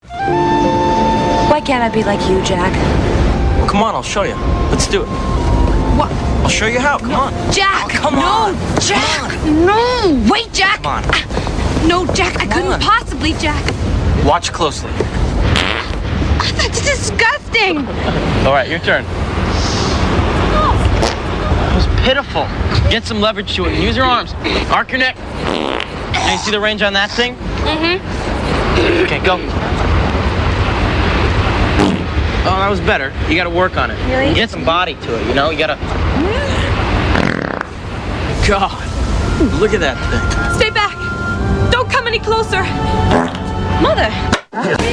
Why can't I be like you, Jack? Well, come on, I'll show you. Let's do it. What? I'll show you how. Come on. Jack! Oh, come no, on. Jack! Come No! Wait, Jack! Come on. No, Jack, I couldn't on. possibly, Jack. Watch closely. That's disgusting! All right, your turn. That was pitiful. Get some leverage to it and use your arms. Arc your neck. Can you see the range on that thing? Mm-hmm. Okay, go. Oh, that was better. You gotta work on it. Really? Get some body to it, you know? You gotta... God, look at that thing. Stay back! Don't come any closer! Mother!